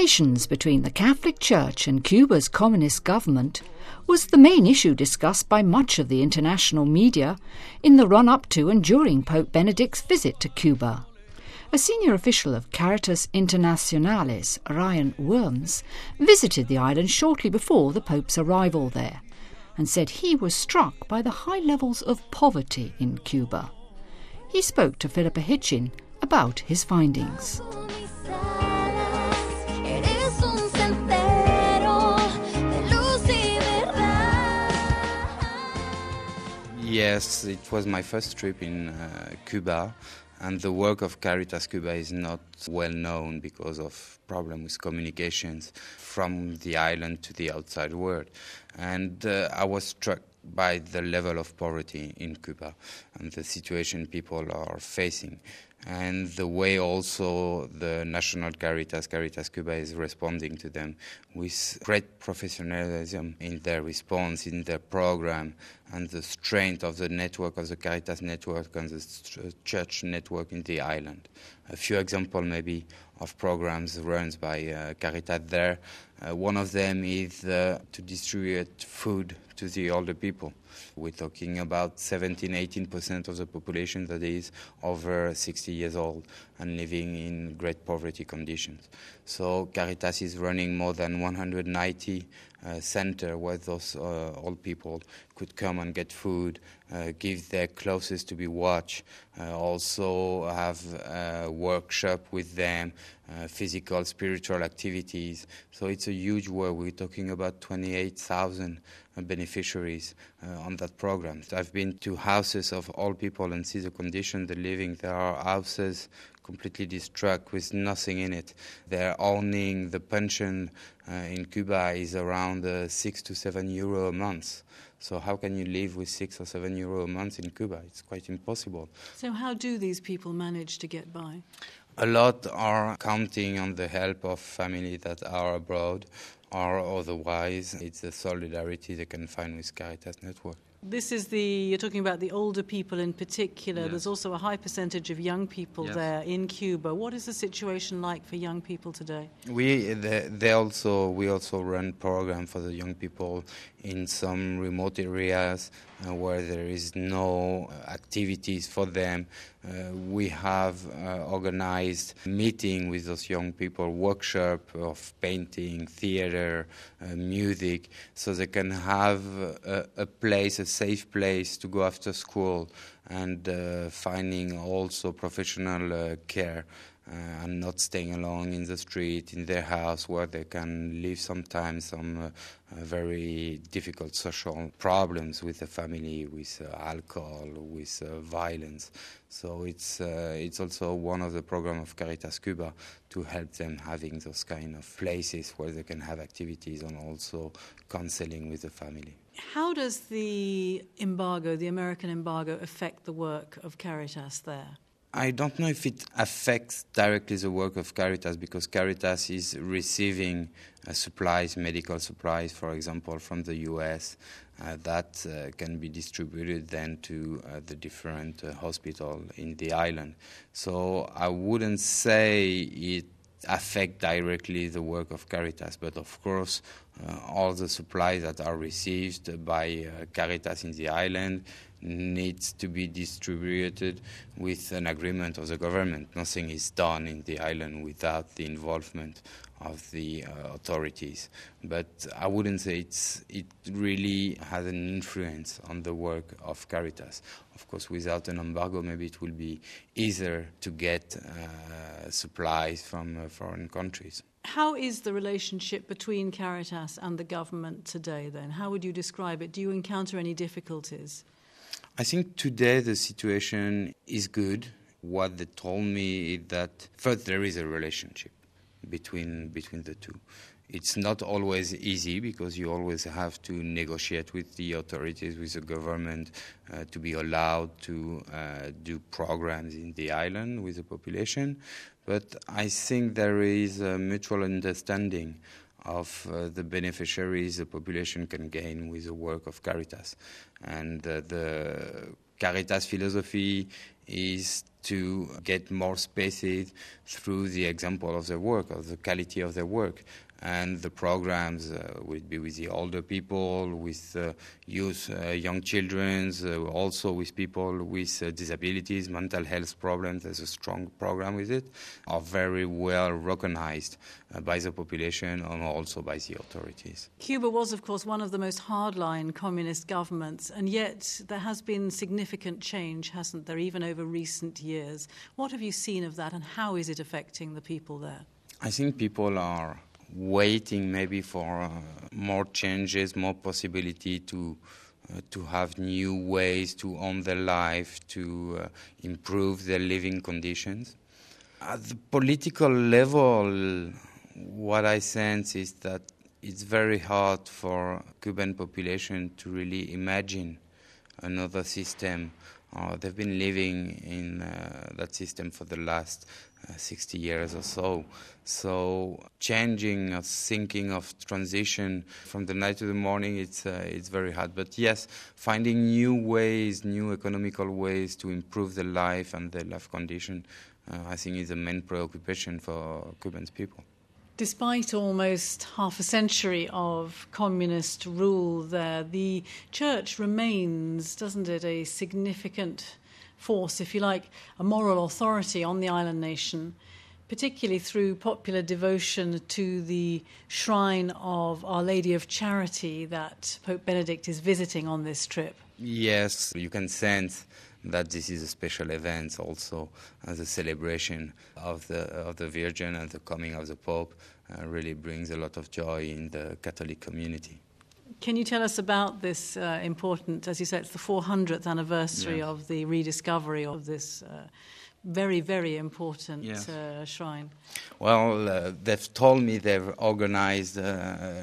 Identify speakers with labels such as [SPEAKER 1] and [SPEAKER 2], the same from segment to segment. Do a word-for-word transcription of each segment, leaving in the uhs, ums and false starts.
[SPEAKER 1] relations between the Catholic Church and Cuba's communist government was the main issue discussed by much of the international media in the run-up to and during Pope Benedict's visit to Cuba. A senior official of Caritas Internationalis, Ryan Worms, visited the island shortly before the Pope's arrival there and said he was struck by the high levels of poverty in Cuba. He spoke to Philippa Hitchin about his findings.
[SPEAKER 2] Yes, it was my first trip in uh, Cuba, and the work of Caritas Cuba is not well known because of problems with communications from the island to the outside world. And uh, I was struck by the level of poverty in Cuba and the situation people are facing, and the way also the national Caritas, Caritas Cuba, is responding to them with great professionalism in their response, in their program, and the strength of the network, of the Caritas network and the church network in the island. A few examples maybe of programs run by uh, Caritas there. Uh, one of them is uh, to distribute food to the older people. We're talking about seventeen, eighteen percent of the population that is over sixty years old and living in great poverty conditions. So Caritas is running more than one hundred ninety uh, centers where those uh, old people could come and get food, uh, give their clothes to be washed, uh, also have a workshop with them, uh, physical, spiritual activities. So it's a huge work. We're talking about twenty-eight thousand beneficiaries uh, on that program. I've been to houses of old people and see the condition they're living. There are houses completely destroyed with nothing in it. They're owning the pension uh, in Cuba is around uh, six to seven euro a month. So how can you live with six or seven euro a month in Cuba? It's quite impossible.
[SPEAKER 3] So how do these people manage to get by?
[SPEAKER 2] A lot are counting on the help of family that are abroad, or otherwise it's the solidarity they can find with Caritas Network.
[SPEAKER 3] This is the, you're talking about the older people in particular.
[SPEAKER 2] Yes.
[SPEAKER 3] There's also a high percentage of young people
[SPEAKER 2] Yes.
[SPEAKER 3] there in Cuba. What is the situation like for young people today?
[SPEAKER 2] We they, they also we also run program for the young people in some remote areas uh, where there is no activities for them. Uh, we have uh, organized meeting with those young people, workshop of painting, theater, uh, music, so they can have a, a place, a safe place to go after school, and uh, finding also professional uh, care. Uh, and not staying alone in the street, in their house, where they can live sometimes some uh, uh, very difficult social problems with the family, with uh, alcohol, with uh, violence. So it's uh, it's also one of the programs of Caritas Cuba to help them having those kind of places where they can have activities and also counseling with the family.
[SPEAKER 3] How does the embargo, the American embargo, affect the work of Caritas there?
[SPEAKER 2] I don't know if it affects directly the work of Caritas, because Caritas is receiving uh, supplies, medical supplies, for example, from the U S uh, that uh, can be distributed then to uh, the different uh, hospitals in the island. So I wouldn't say it affect directly the work of Caritas, but of course uh, all the supplies that are received by uh, Caritas in the island needs to be distributed with an agreement of the government. Nothing is done in the island without the involvement of the uh, authorities. But I wouldn't say it's, it really has an influence on the work of Caritas. Of course, without an embargo, maybe it will be easier to get uh, supplies from uh, foreign countries.
[SPEAKER 3] How is the relationship between Caritas and the government today, then? How would you describe it? Do you encounter any difficulties?
[SPEAKER 2] I think today the situation is good. What they told me is that first there is a relationship between between the two. It's not always easy because you always have to negotiate with the authorities, with the government, uh, to be allowed to uh, do programs in the island with the population. But I think there is a mutual understanding of uh, the beneficiaries the population can gain with the work of Caritas. And uh, the Caritas philosophy is to get more spaces through the example of their work, of the quality of their work. And the programs uh, will be with the older people, with uh, youth, uh, young children, uh, also with people with uh, disabilities, mental health problems. There's a strong program with it, are very well recognized uh, by the population and also by the authorities.
[SPEAKER 3] Cuba was, of course, one of the most hardline communist governments, and yet there has been significant change, hasn't there, even over recent years. What have you seen of that, and how is it affecting the people there?
[SPEAKER 2] I think people are waiting maybe for uh, more changes, more possibility to uh, to have new ways to own their life, to uh, improve their living conditions. At the political level, what I sense is that it's very hard for Cuban population to really imagine another system. Uh, they've been living in uh, that system for the last uh, sixty years or so. So changing, or thinking of transition from the night to the morning, it's uh, it's very hard. But yes, finding new ways, new economical ways to improve their life and their life condition, uh, I think is the main preoccupation for Cuban people.
[SPEAKER 3] Despite almost half a century of communist rule there, the church remains, doesn't it, a significant force, if you like, a moral authority on the island nation, particularly through popular devotion to the shrine of Our Lady of Charity that Pope Benedict is visiting on this trip.
[SPEAKER 2] Yes, you can sense that this is a special event also, as a celebration of the of the Virgin and the coming of the Pope uh, really brings a lot of joy in the Catholic community.
[SPEAKER 3] Can you tell us about this uh, important, as you said, it's the four hundredth anniversary
[SPEAKER 2] yeah.
[SPEAKER 3] of the rediscovery of this uh, very, very important
[SPEAKER 2] yes.
[SPEAKER 3] uh, shrine?
[SPEAKER 2] Well, uh, they've told me they've organized uh,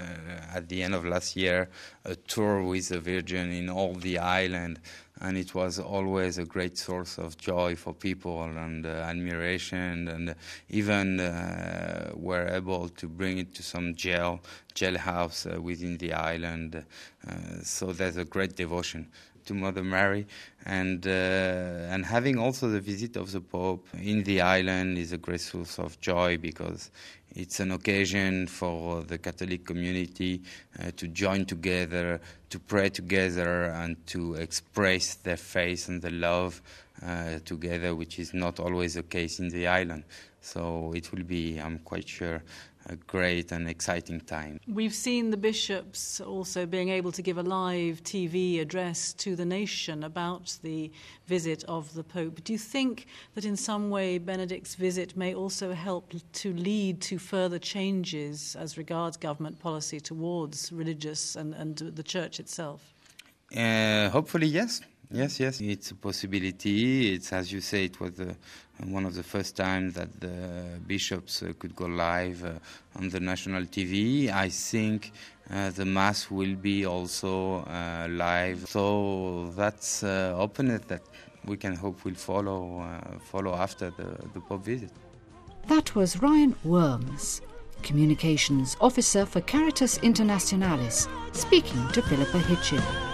[SPEAKER 2] at the end of last year a tour with the Virgin in all the island, and it was always a great source of joy for people and uh, admiration, and even uh, were able to bring it to some jail, jailhouse uh, within the island. Uh, so there's a great devotion to Mother Mary, and uh, and having also the visit of the Pope in the island is a great source of joy, because it's an occasion for the Catholic community uh, to join together, to pray together, and to express their faith and their love uh, together, which is not always the case in the island. So it will be, I'm quite sure, a great and exciting time.
[SPEAKER 3] We've seen the bishops also being able to give a live T V address to the nation about the visit of the Pope. Do you think that in some way Benedict's visit may also help to lead to further changes as regards government policy towards religious and, and the Church itself?
[SPEAKER 2] Uh, hopefully, yes. Yes, yes, it's a possibility. It's, as you say, it was the, one of the first times that the bishops uh, could go live uh, on the national T V. I think uh, the Mass will be also uh, live. So that's uh, openness that we can hope will follow uh, follow after the, the Pope visit.
[SPEAKER 1] That was Ryan Worms, Communications Officer for Caritas Internationalis, speaking to Philippa Hitchin.